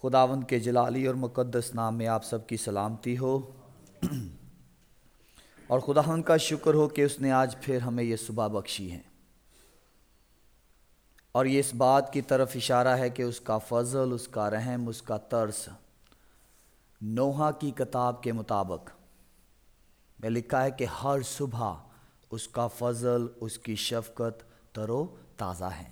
خداوند کے جلالی اور مقدس نام میں آپ سب کی سلامتی ہو اور خداوند کا شکر ہو کہ اس نے آج پھر ہمیں یہ صبح بخشی ہے، اور یہ اس بات کی طرف اشارہ ہے کہ اس کا فضل، اس کا رحم، اس کا ترس نوح کی کتاب کے مطابق میں لکھا ہے کہ ہر صبح اس کا فضل، اس کی شفقت تر و تازہ ہے۔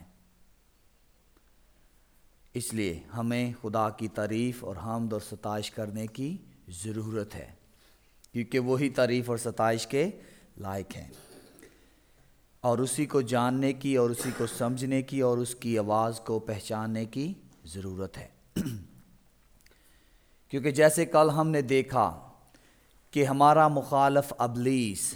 اس لیے ہمیں خدا کی تعریف اور حمد اور ستائش کرنے کی ضرورت ہے، کیونکہ وہی تعریف اور ستائش کے لائق ہیں، اور اسی کو جاننے کی اور اسی کو سمجھنے کی اور اس کی آواز کو پہچاننے کی ضرورت ہے۔ کیونکہ جیسے کل ہم نے دیکھا کہ ہمارا مخالف ابلیس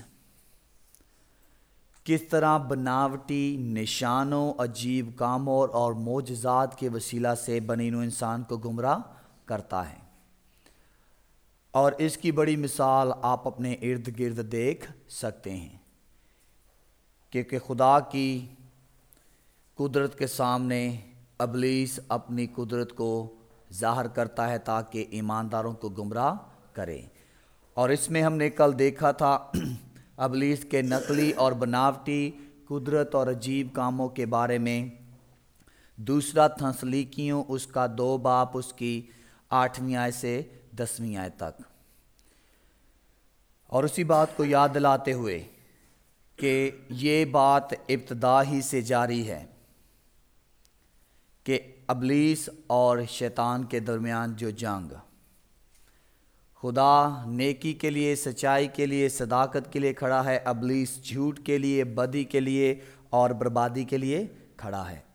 کس طرح بناوٹی نشانوں، عجیب کاموں اور معجزات کے وسیلہ سے بنی نوع انسان کو گمراہ کرتا ہے، اور اس کی بڑی مثال آپ اپنے ارد گرد دیکھ سکتے ہیں، کیونکہ خدا کی قدرت کے سامنے ابلیس اپنی قدرت کو ظاہر کرتا ہے تاکہ ایمانداروں کو گمراہ کرے۔ اور اس میں ہم نے کل دیکھا تھا ابلیس کے نقلی اور بناوٹی قدرت اور عجیب کاموں کے بارے میں۔ دوسرا تھسلونیکیوں اس کا 2 باب اس کی 8ویں آیت سے 10ویں آیت تک، اور اسی بات کو یاد دلاتے ہوئے کہ یہ بات ابتدا ہی سے جاری ہے کہ ابلیس اور شیطان کے درمیان جو جنگ، خدا نیکی کے لیے، سچائی کے لیے، صداقت کے لیے کھڑا ہے، ابلیس جھوٹ کے لیے، بدی کے لیے اور بربادی کے لیے کھڑا ہے۔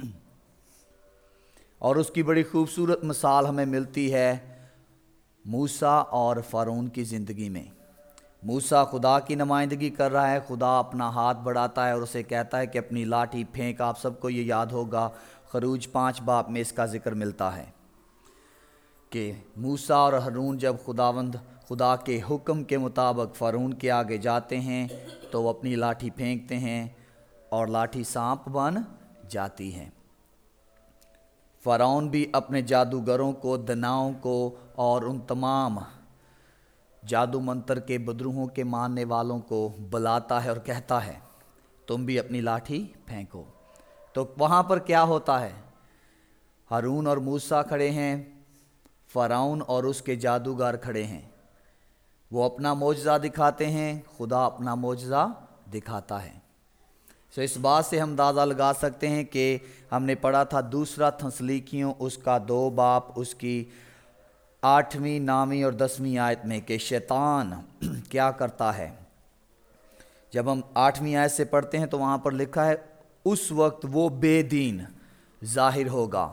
اور اس کی بڑی خوبصورت مثال ہمیں ملتی ہے موسیٰ اور فرعون کی زندگی میں۔ موسیٰ خدا کی نمائندگی کر رہا ہے، خدا اپنا ہاتھ بڑھاتا ہے اور اسے کہتا ہے کہ اپنی لاٹھی پھینک۔ آپ سب کو یہ یاد ہوگا، خروج 5 باب میں اس کا ذکر ملتا ہے کہ موسیٰ اور ہارون جب خدا کے حکم کے مطابق فرعون کے آگے جاتے ہیں تو وہ اپنی لاٹھی پھینکتے ہیں اور لاٹھی سانپ بن جاتی ہے۔ فرعون بھی اپنے جادوگروں کو، دناؤں کو اور ان تمام جادو منتر کے بدروہوں کے ماننے والوں کو بلاتا ہے اور کہتا ہے تم بھی اپنی لاٹھی پھینکو۔ تو وہاں پر کیا ہوتا ہے؟ ہارون اور موسیٰ کھڑے ہیں، فرعون اور اس کے جادوگر کھڑے ہیں، وہ اپنا معجزہ دکھاتے ہیں، خدا اپنا معجزہ دکھاتا ہے۔ اس بات سے ہم اندازہ لگا سکتے ہیں کہ ہم نے پڑھا تھا دوسرا تھسلونیکیوں اس کا 2 باب اس کی 8ویں، 9ویں اور 10ویں آیت میں کہ شیطان کیا کرتا ہے۔ جب ہم 8ویں آیت سے پڑھتے ہیں تو وہاں پر لکھا ہے اس وقت وہ بے دین ظاہر ہوگا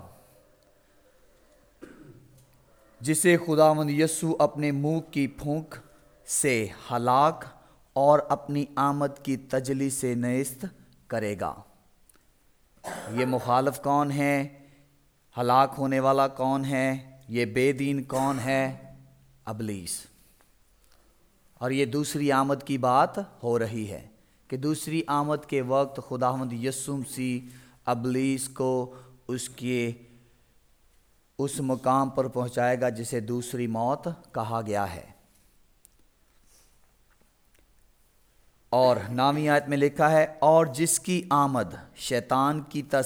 جسے خداوند یسوع اپنے منہ کی پھونک سے ہلاک اور اپنی آمد کی تجلی سے نیست کرے گا۔ یہ مخالف کون ہے؟ ہلاک ہونے والا کون ہے؟ یہ بے دین کون ہے؟ ابلیس۔ اور یہ دوسری آمد کی بات ہو رہی ہے کہ دوسری آمد کے وقت خداوند یسوع مسیح ابلیس کو اس مقام پر پہنچائے گا جسے دوسری موت کہا گیا ہے۔ اور 9ویں آیت میں لکھا ہے اور جس کی آمد شیطان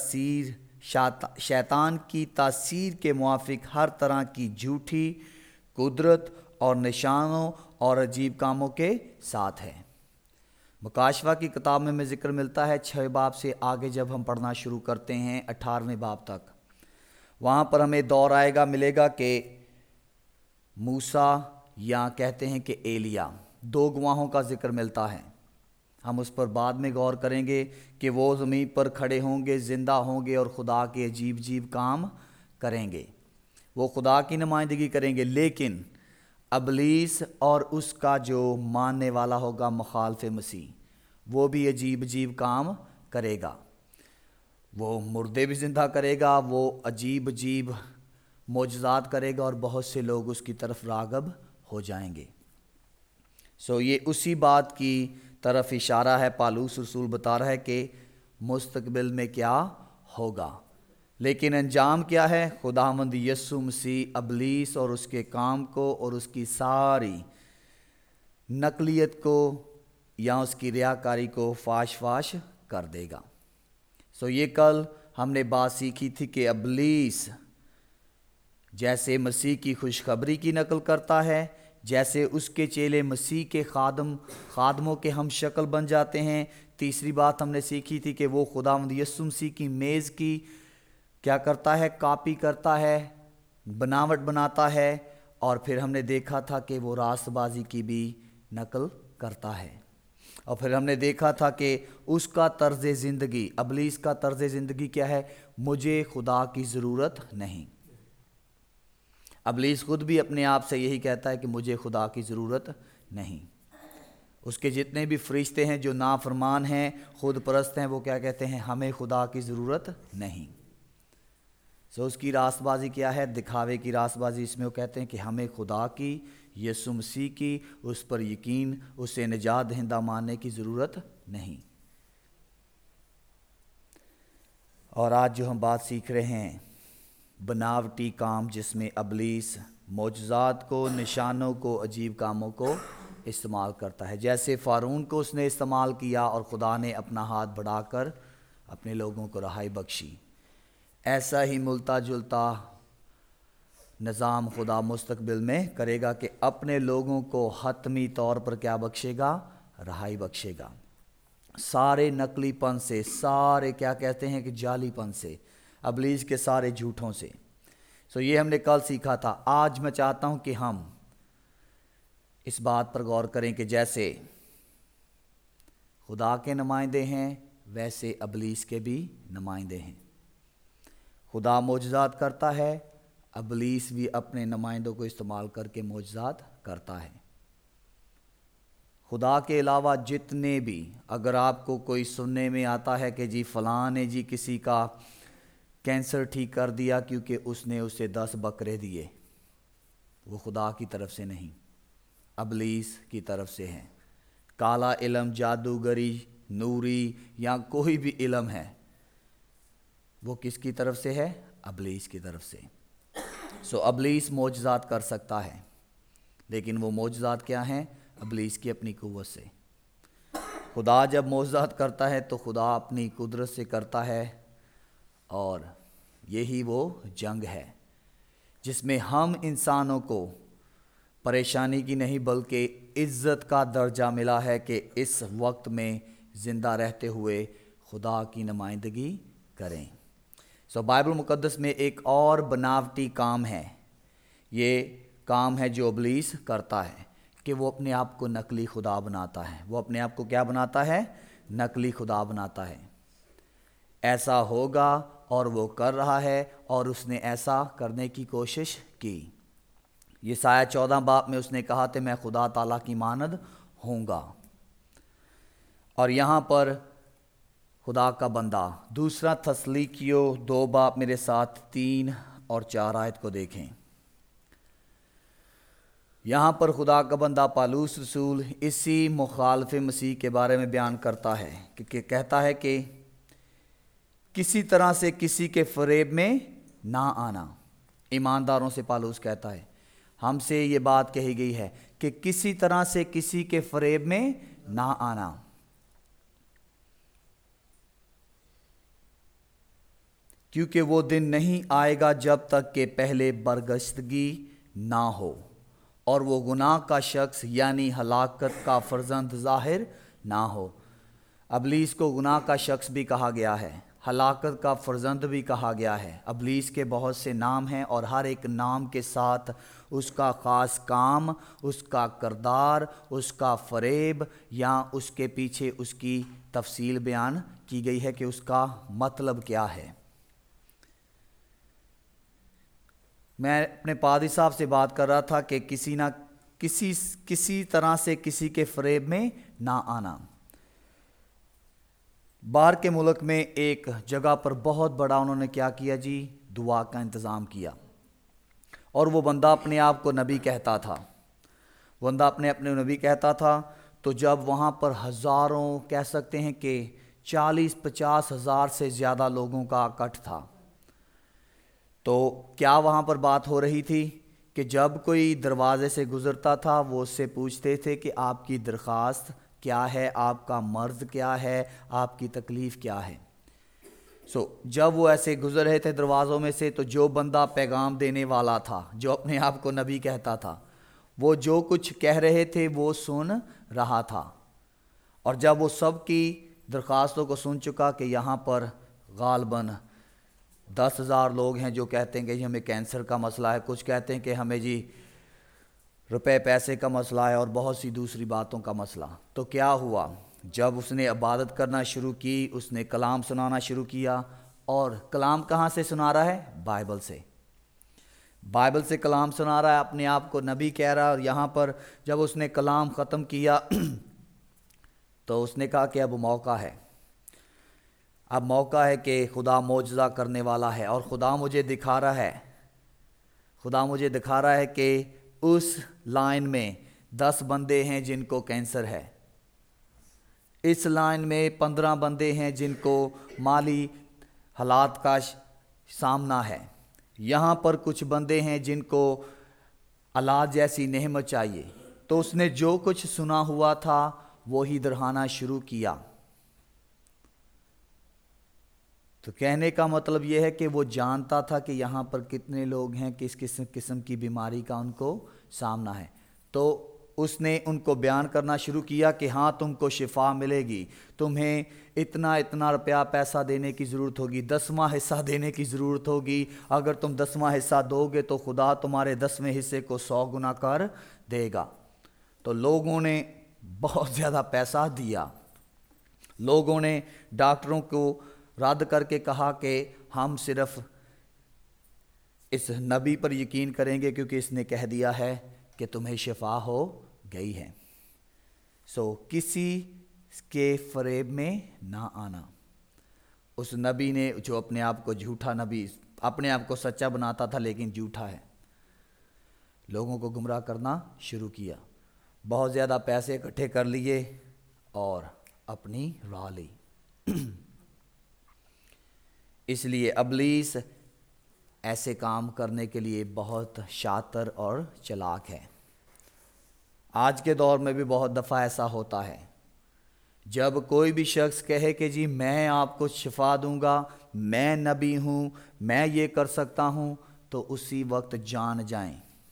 کی تاثیر کے موافق ہر طرح کی جھوٹی قدرت اور نشانوں اور عجیب کاموں کے ساتھ ہے۔ مکاشفہ کی کتاب میں ذکر ملتا ہے 6 باب سے آگے جب ہم پڑھنا شروع کرتے ہیں 18ویں باب تک، وہاں پر ہمیں دور ملے گا کہ موسیٰ یا کہتے ہیں کہ ایلیا، 2 گواہوں کا ذکر ملتا ہے۔ ہم اس پر بعد میں غور کریں گے کہ وہ زمین پر کھڑے ہوں گے، زندہ ہوں گے اور خدا کے عجیب کام کریں گے، وہ خدا کی نمائندگی کریں گے۔ لیکن ابلیس اور اس کا جو ماننے والا ہوگا مخالف مسیح، وہ بھی عجیب کام کرے گا، وہ مردے بھی زندہ کرے گا، وہ عجیب معجزات کرے گا اور بہت سے لوگ اس کی طرف راغب ہو جائیں گے۔ یہ اسی بات کی طرف اشارہ ہے۔ پالوس رسول بتا رہا ہے کہ مستقبل میں کیا ہوگا، لیکن انجام کیا ہے؟ خداوند یسوع مسیح ابلیس اور اس کے کام کو اور اس کی ساری نقلیت کو یا اس کی ریاکاری کو فاش کر دے گا۔ یہ کل ہم نے بات سیکھی تھی کہ ابلیس جیسے مسیح کی خوشخبری کی نقل کرتا ہے، جیسے اس کے چیلے مسیح کے خادموں کے ہم شکل بن جاتے ہیں۔ تیسری بات ہم نے سیکھی تھی کہ وہ خداوند یسوع مسیح کی میز کی کیا کرتا ہے؟ کاپی کرتا ہے، بناوٹ بناتا ہے، اور پھر ہم نے دیکھا تھا کہ وہ راست بازی کی بھی نقل کرتا ہے۔ اور پھر ہم نے دیکھا تھا کہ اس کا طرز زندگی، ابلیس کا طرز زندگی کیا ہے؟ مجھے خدا کی ضرورت نہیں۔ ابلیس خود بھی اپنے آپ سے یہی کہتا ہے کہ مجھے خدا کی ضرورت نہیں۔ اس کے جتنے بھی فرشتے ہیں جو نافرمان ہیں، خود پرست ہیں، وہ کیا کہتے ہیں؟ ہمیں خدا کی ضرورت نہیں۔ اس کی راست بازی کیا ہے؟ دکھاوے کی راست بازی۔ اس میں وہ کہتے ہیں کہ ہمیں خدا کی، یسوع مسیح کی، اس پر یقین، اسے نجات دہندہ ماننے کی ضرورت نہیں۔ اور آج جو ہم بات سیکھ رہے ہیں، بناوٹی کام، جس میں ابلیس معجزات کو، نشانوں کو، عجیب کاموں کو استعمال کرتا ہے۔ جیسے فارون کو اس نے استعمال کیا اور خدا نے اپنا ہاتھ بڑھا کر اپنے لوگوں کو رہائی بخشی، ایسا ہی ملتا جلتا نظام خدا مستقبل میں کرے گا کہ اپنے لوگوں کو حتمی طور پر کیا بخشے گا؟ رہائی بخشے گا، سارے نقلی پن سے، سارے کیا کہتے ہیں کہ جعلی پن سے، ابلیس کے سارے جھوٹوں سے۔ یہ ہم نے کل سیکھا تھا۔ آج میں چاہتا ہوں کہ ہم اس بات پر غور کریں کہ جیسے خدا کے نمائندے ہیں، ویسے ابلیس کے بھی نمائندے ہیں۔ خدا معجزات کرتا ہے، ابلیس بھی اپنے نمائندوں کو استعمال کر کے معجزات کرتا ہے۔ خدا کے علاوہ جتنے بھی، اگر آپ کو کوئی سننے میں آتا ہے کہ جی فلاں نے جی کسی کا کینسر ٹھیک کر دیا کیونکہ اس نے اسے 10 بکرے دیے، وہ خدا کی طرف سے نہیں، ابلیس کی طرف سے ہے۔ کالا علم، جادوگری، نوری یا کوئی بھی علم ہے، وہ کس کی طرف سے ہے؟ ابلیس کی طرف سے۔ ابلیس معجزات کر سکتا ہے، لیکن وہ معجزات کیا ہیں؟ ابلیس کی اپنی قوت سے۔ خدا جب معجزات کرتا ہے تو خدا اپنی قدرت سے کرتا ہے، اور یہی وہ جنگ ہے جس میں ہم انسانوں کو پریشانی کی نہیں بلکہ عزت کا درجہ ملا ہے کہ اس وقت میں زندہ رہتے ہوئے خدا کی نمائندگی کریں۔ بائبل مقدس میں ایک اور بناوٹی کام ہے، یہ کام ہے جو ابلیس کرتا ہے کہ وہ اپنے آپ کو نقلی خدا بناتا ہے۔ وہ اپنے آپ کو کیا بناتا ہے؟ نقلی خدا بناتا ہے۔ ایسا ہوگا اور وہ کر رہا ہے، اور اس نے ایسا کرنے کی کوشش کی۔ یسایہ 14 باب میں اس نے کہا کہ میں خدا تعالیٰ کی مانند ہوں گا۔ اور یہاں پر خدا کا بندہ، دوسرا تسلیکیو 2 باب میرے ساتھ 3 اور 4 آیت کو دیکھیں۔ یہاں پر خدا کا بندہ پالوس رسول اسی مخالف مسیح کے بارے میں بیان کرتا ہے کہ کہتا ہے کہ کسی طرح سے کسی کے فریب میں نہ آنا۔ ایمانداروں سے پالوس کہتا ہے، ہم سے یہ بات کہی گئی ہے کہ کسی طرح سے کسی کے فریب میں نہ آنا، کیونکہ وہ دن نہیں آئے گا جب تک کہ پہلے برگشتگی نہ ہو اور وہ گناہ کا شخص یعنی ہلاکت کا فرزند ظاہر نہ ہو۔ ابلیس کو گناہ کا شخص بھی کہا گیا ہے، ہلاکت کا فرزند بھی کہا گیا ہے۔ ابلیس کے بہت سے نام ہیں، اور ہر ایک نام کے ساتھ اس کا خاص کام، اس کا کردار، اس کا فریب یا اس کے پیچھے اس کی تفصیل بیان کی گئی ہے کہ اس کا مطلب کیا ہے۔ میں اپنے پادری صاحب سے بات کر رہا تھا کہ کسی طرح سے کسی کے فریب میں نہ آنا۔ باہر کے ملک میں ایک جگہ پر بہت بڑا انہوں نے کیا کیا جی؟ دعا کا انتظام کیا، اور وہ بندہ اپنے آپ کو نبی کہتا تھا۔ بندہ اپنے نبی کہتا تھا، تو جب وہاں پر ہزاروں، کہہ سکتے ہیں کہ 40-50 ہزار سے زیادہ لوگوں کا اکٹھ تھا، تو کیا وہاں پر بات ہو رہی تھی کہ جب کوئی دروازے سے گزرتا تھا وہ اس سے پوچھتے تھے کہ آپ کی درخواست کیا ہے، آپ کا مرض کیا ہے، آپ کی تکلیف کیا ہے۔ جب وہ ایسے گزر رہے تھے دروازوں میں سے، تو جو بندہ پیغام دینے والا تھا، جو اپنے آپ کو نبی کہتا تھا، وہ جو کچھ کہہ رہے تھے وہ سن رہا تھا۔ اور جب وہ سب کی درخواستوں کو سن چکا کہ یہاں پر غالباً 10,000 لوگ ہیں جو کہتے ہیں کہ ہمیں کینسر کا مسئلہ ہے، کچھ کہتے ہیں کہ ہمیں روپے پیسے کا مسئلہ ہے، اور بہت سی دوسری باتوں کا مسئلہ، تو کیا ہوا؟ جب اس نے عبادت کرنا شروع کی، اس نے کلام سنانا شروع کیا۔ اور کلام کہاں سے سنا رہا ہے؟ بائبل سے۔ بائبل سے کلام سنا رہا ہے، اپنے آپ کو نبی کہہ رہا ہے۔ اور یہاں پر جب اس نے کلام ختم کیا تو اس نے کہا کہ اب موقع ہے، اب موقع ہے کہ خدا معجزہ کرنے والا ہے، اور خدا مجھے دکھا رہا ہے کہ اس لائن میں 10 بندے ہیں جن کو کینسر ہے، اس لائن میں 15 بندے ہیں جن کو مالی حالات کا سامنا ہے، یہاں پر کچھ بندے ہیں جن کو علاج جیسی نعمت چاہیے۔ تو اس نے جو کچھ سنا ہوا تھا وہی دہرانا شروع کیا۔ تو کہنے کا مطلب یہ ہے کہ وہ جانتا تھا کہ یہاں پر کتنے لوگ ہیں، کس قسم کی بیماری کا ان کو سامنا ہے۔ تو اس نے ان کو بیان کرنا شروع کیا کہ ہاں تم کو شفا ملے گی، تمہیں اتنا روپیہ پیسہ دینے کی ضرورت ہوگی، 10واں حصہ دینے کی ضرورت ہوگی، اگر تم 10واں حصہ دو گے تو خدا تمہارے 10ویں حصے کو 100 گنا کر دے گا۔ تو لوگوں نے بہت زیادہ پیسہ دیا۔ لوگوں نے ڈاکٹروں کو رد کر کے کہا کہ ہم صرف اس نبی پر یقین کریں گے کیونکہ اس نے کہہ دیا ہے کہ تمہیں شفا ہو گئی ہے۔ کسی کے فریب میں نہ آنا۔ اس نبی نے جو اپنے آپ کو جھوٹا نبی، اپنے آپ کو سچا بناتا تھا لیکن جھوٹا ہے، لوگوں کو گمراہ کرنا شروع کیا، بہت زیادہ پیسے اکٹھے کر لیے اور اپنی راہ لی۔ اس لیے ابلیس ایسے کام کرنے کے لیے بہت شاطر اور چلاک ہے۔ آج کے دور میں بھی بہت دفعہ ایسا ہوتا ہے، جب کوئی بھی شخص کہے کہ جی میں آپ کو شفا دوں گا، میں نبی ہوں، میں یہ کر سکتا ہوں، تو اسی وقت جان جائیں۔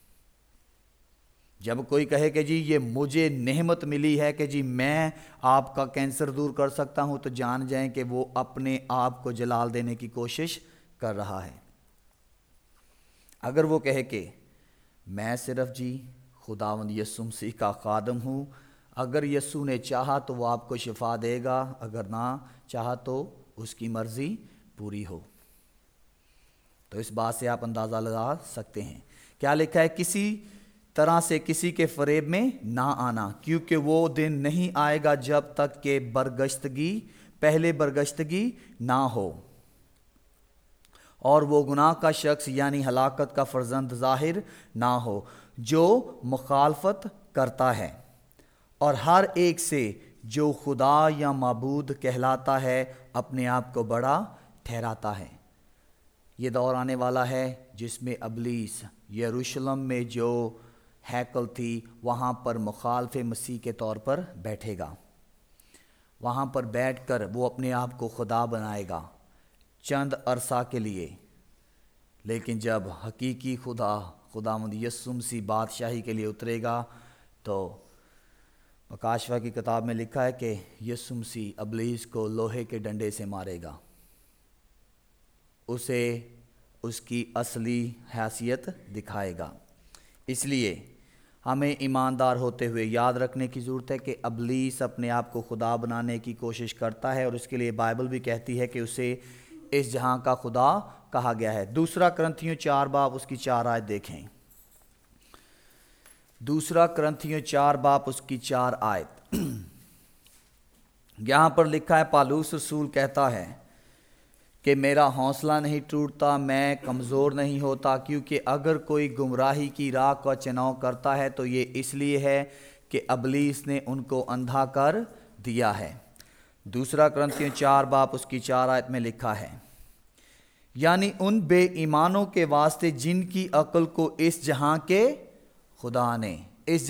جب کوئی کہے کہ جی یہ مجھے نعمت ملی ہے کہ جی میں آپ کا کینسر دور کر سکتا ہوں، تو جان جائیں کہ وہ اپنے آپ کو جلال دینے کی کوشش کر رہا ہے۔ اگر وہ کہے کہ میں صرف جی خداوند یسوع مسیح کا خادم ہوں، اگر یسوع نے چاہا تو وہ آپ کو شفا دے گا، اگر نہ چاہا تو اس کی مرضی پوری ہو۔ تو اس بات سے آپ اندازہ لگا سکتے ہیں کیا لکھا ہے، کسی طرح سے کسی کے فریب میں نہ آنا، کیونکہ وہ دن نہیں آئے گا جب تک کہ پہلے برگشتگی نہ ہو، اور وہ گناہ کا شخص یعنی ہلاکت کا فرزند ظاہر نہ ہو جو مخالفت کرتا ہے، اور ہر ایک سے جو خدا یا معبود کہلاتا ہے اپنے آپ کو بڑا ٹھہراتا ہے۔ یہ دور آنے والا ہے جس میں ابلیس یروشلم میں جو ہیکل تھی وہاں پر مخالف مسیح کے طور پر بیٹھے گا، وہاں پر بیٹھ کر وہ اپنے آپ کو خدا بنائے گا چند عرصہ کے لیے، لیکن جب حقیقی خداوند یسوع مسیح بادشاہی کے لیے اترے گا تو مکاشفہ کی کتاب میں لکھا ہے کہ یسوع مسیح ابلیس کو لوہے کے ڈنڈے سے مارے گا، اسے اس کی اصلی حیثیت دکھائے گا۔ اس لیے ہمیں ایماندار ہوتے ہوئے یاد رکھنے کی ضرورت ہے کہ ابلیس اپنے آپ کو خدا بنانے کی کوشش کرتا ہے، اور اس کے لیے بائبل بھی کہتی ہے کہ اسے اس جہاں کا خدا کہا گیا ہے۔ دوسرا کرنتھیوں 4 باب اس کی 4 آیت دیکھیں۔ دوسرا کرنتھیوں 4 باب اس کی 4 آیت، یہاں پر لکھا ہے، پالوس رسول کہتا ہے کہ میرا حوصلہ نہیں ٹوٹتا، میں کمزور نہیں ہوتا، کیونکہ اگر کوئی گمراہی کی راہ کا چناؤ کرتا ہے تو یہ اس لیے ہے کہ ابلیس نے ان کو اندھا کر دیا ہے۔ دوسرا کرنتھیوں 4 باب اس کی 4 آیت میں لکھا ہے، یعنی ان بے ایمانوں کے واسطے جن کی عقل کو اس جہاں کے خدا نے اس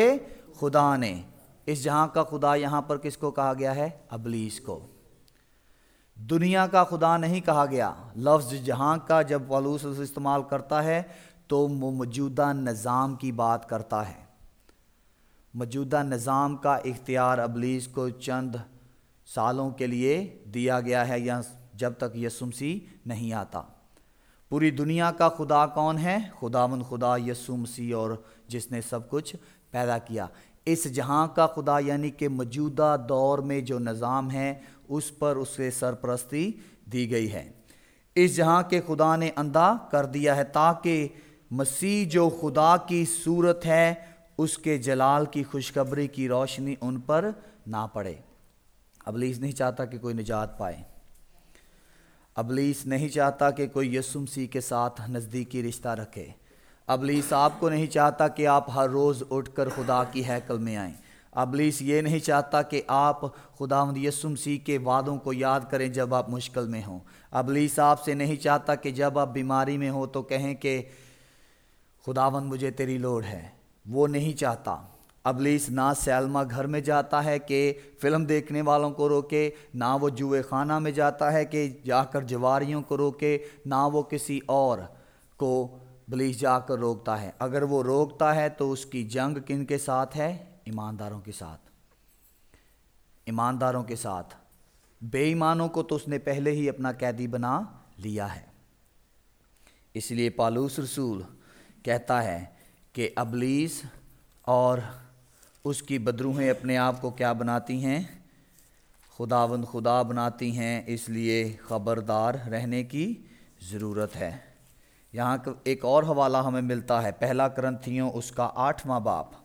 جہاں کا خدا یہاں پر کس کو کہا گیا ہے؟ ابلیس کو۔ دنیا کا خدا نہیں کہا گیا۔ لفظ جہاں کا جب پالوس استعمال کرتا ہے تو وہ موجودہ نظام کی بات کرتا ہے۔ موجودہ نظام کا اختیار ابلیس کو چند سالوں کے لیے دیا گیا ہے، یا جب تک یسوع مسیح نہیں آتا۔ پوری دنیا کا خدا کون ہے؟ خداوند خدا یسوع مسیح، اور جس نے سب کچھ پیدا کیا۔ اس جہاں کا خدا یعنی کہ موجودہ دور میں جو نظام ہے اس پر اسے سرپرستی دی گئی ہے۔ اس جہاں کے خدا نے اندھا کر دیا ہے تاکہ مسیح جو خدا کی صورت ہے اس کے جلال کی خوشخبری کی روشنی ان پر نہ پڑے۔ ابلیس نہیں چاہتا کہ کوئی نجات پائے۔ ابلیس نہیں چاہتا کہ کوئی یسوع مسیح کے ساتھ نزدیکی رشتہ رکھے۔ ابلیس آپ کو نہیں چاہتا کہ آپ ہر روز اٹھ کر خدا کی ہیکل میں آئیں۔ ابلیس یہ نہیں چاہتا کہ آپ خداوند یسوع مسیح کے وعدوں کو یاد کریں جب آپ مشکل میں ہوں۔ ابلیس آپ سے نہیں چاہتا کہ جب آپ بیماری میں ہو تو کہیں کہ خداوند مجھے تیری لوڑ ہے۔ وہ نہیں چاہتا۔ ابلیس نہ سینما گھر میں جاتا ہے کہ فلم دیکھنے والوں کو روکے، نہ وہ جوئے خانہ میں جاتا ہے کہ جا کر جواریوں کو روکے، نہ وہ کسی اور کو ابلیس جا کر روکتا ہے۔ اگر وہ روکتا ہے تو اس کی جنگ کن کے ساتھ ہے؟ ایمانداروں کے ساتھ۔ ایمانداروں کے ساتھ۔ بے ایمانوں کو تو اس نے پہلے ہی اپنا قیدی بنا لیا ہے۔ اس لیے پالوس رسول کہتا ہے کہ ابلیس اور اس کی بدروہیں اپنے آپ کو کیا بناتی ہیں؟ خداوند خدا بناتی ہیں، اس لیے خبردار رہنے کی ضرورت ہے۔ یہاں ایک اور حوالہ ہمیں ملتا ہے، پہلا کرنتھیوں اس کا 8واں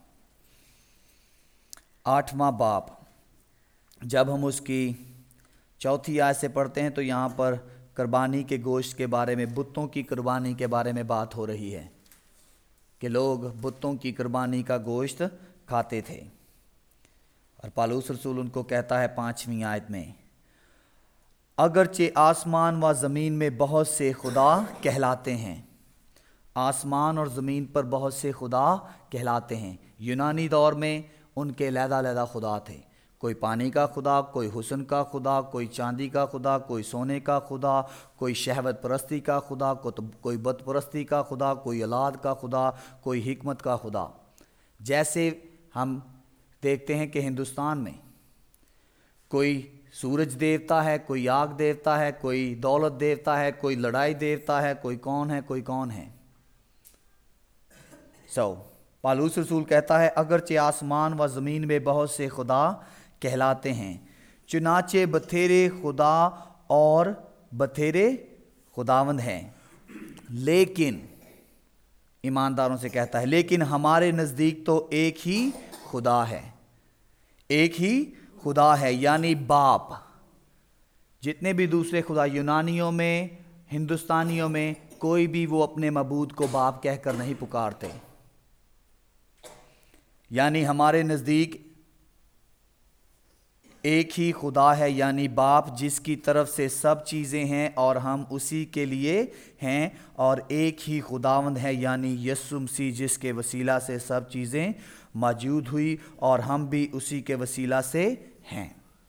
باب۔ جب ہم اس کی 4 آیت سے پڑھتے ہیں تو یہاں پر قربانی کے گوشت کے بارے میں، بتوں کی قربانی کے بارے میں بات ہو رہی ہے کہ لوگ بتوں کی قربانی کا گوشت کھاتے تھے، اور پالوس رسول ان کو کہتا ہے 5ویں آیت میں، اگرچہ آسمان و زمین میں بہت سے خدا کہلاتے ہیں۔ آسمان اور زمین پر بہت سے خدا کہلاتے ہیں۔ یونانی دور میں ان کے علیحدہ خدا تھے، کوئی پانی کا خدا، کوئی حسن کا خدا، کوئی چاندی کا خدا، کوئی سونے کا خدا، کوئی شہوت پرستی کا خدا، کوئی بت پرستی کا خدا، کوئی اولاد کا خدا، کوئی حکمت کا خدا۔ جیسے ہم دیکھتے ہیں کہ ہندوستان میں کوئی سورج دیوتا ہے، کوئی آگ دیوتا ہے، کوئی دولت دیوتا ہے، کوئی لڑائی دیوتا ہے، کوئی کون ہے۔ پالوس رسول کہتا ہے اگرچہ آسمان و زمین میں بہت سے خدا کہلاتے ہیں، چنانچہ بتھیرے خدا اور بتھیرے خداوند ہیں، لیکن ایمانداروں سے کہتا ہے لیکن ہمارے نزدیک تو ایک ہی خدا ہے یعنی باپ۔ جتنے بھی دوسرے خدا یونانیوں میں، ہندوستانیوں میں، کوئی بھی وہ اپنے معبود کو باپ کہہ کر نہیں پکارتے۔ یعنی ہمارے نزدیک ایک ہی خدا ہے یعنی باپ، جس کی طرف سے سب چیزیں ہیں اور ہم اسی کے لیے ہیں، اور ایک ہی خداوند ہے یعنی یسوع مسیح، جس کے وسیلہ سے سب چیزیں موجود ہوئی اور ہم بھی اسی کے وسیلہ سے ہیں۔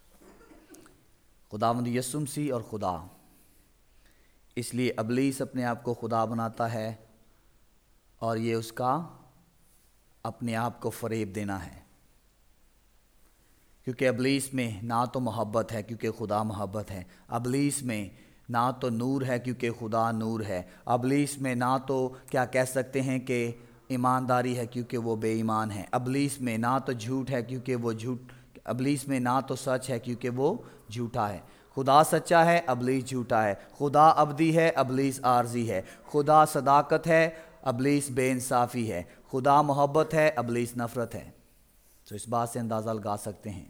خداوند یسوع مسیح اور خدا۔ اس لیے ابلیس اپنے آپ کو خدا بناتا ہے، اور یہ اس کا اپنے آپ کو فریب دینا ہے، کیونکہ ابلیس میں نہ تو محبت ہے کیونکہ خدا محبت ہے، ابلیس میں نہ تو نور ہے کیونکہ خدا نور ہے، ابلیس میں نہ تو کیا کہہ سکتے ہیں کہ ایمانداری ہے کیونکہ وہ بے ایمان ہے، ابلیس میں نہ تو جھوٹ ہے کیونکہ وہ ابلیس میں نہ تو سچ ہے کیونکہ وہ جھوٹا ہے۔ خدا سچا ہے، ابلیس جھوٹا ہے۔ خدا ابدی ہے، ابلیس عارضی ہے۔ خدا صداقت ہے، ابلیس بے انصافی ہے۔ خدا محبت ہے، ابلیس نفرت ہے۔ تو اس بات سے اندازہ لگا سکتے ہیں،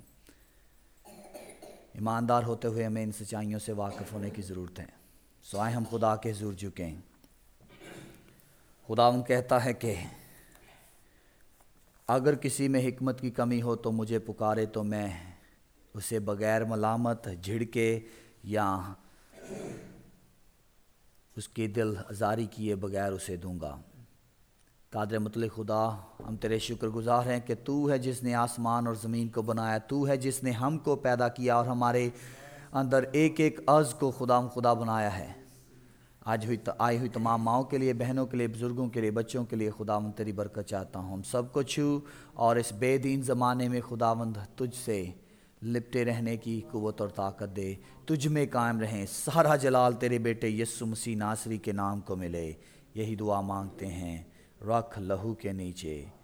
ایماندار ہوتے ہوئے ہمیں ان سچائیوں سے واقف ہونے کی ضرورت ہے۔ آئے ہم خدا کے حضور جھکیں۔ خدا کہتا ہے کہ اگر کسی میں حکمت کی کمی ہو تو مجھے پکارے تو میں اسے بغیر ملامت، جھڑکے یا اس کی دل آزاری کیے بغیر اسے دوں گا۔ قادر مطلق خدا، ہم تیرے شکر گزار ہیں کہ تو ہے جس نے آسمان اور زمین کو بنایا، تو ہے جس نے ہم کو پیدا کیا اور ہمارے اندر ایک ایک عضو کو خدا بنایا ہے۔ آج آئی ہوئی تمام ماؤں کے لیے، بہنوں کے لیے، بزرگوں کے لیے، بچوں کے لیے خداوند تیری برکت چاہتا ہوں۔ ہم سب کو چھو اور اس بے دین زمانے میں خداوند تجھ سے لپٹے رہنے کی قوت اور طاقت دے، تجھ میں قائم رہیں۔ سارا جلال تیرے بیٹے یسوع مسیح ناصری کے نام کو ملے، یہی دعا مانگتے ہیں رکھ لہو کے نیچے،